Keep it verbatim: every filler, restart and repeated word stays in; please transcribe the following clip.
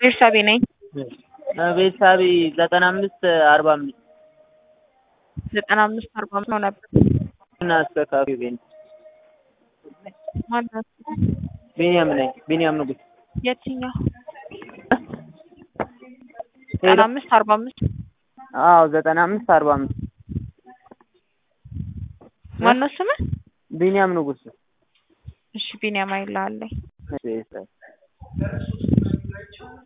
ቤርሳቤ ነኝ። ቤርሳቤ ዘጠና አምስት አርባ አምስት ዘጠና አምስት አርባ አምስት ነው ነበር። እና አስተካካዩ ቤን ማነው? ቢኒያም ነኝ። ቢኒያም ንጉስ። የትኛው? ዘጠና አምስት አርባ አምስት አዎ ዘጠና አምስት አርባ አምስት ማነው ስምህ? ቢኒያም ንጉስ። እሺ ቢኒያም አይልሃለኝ። እሺ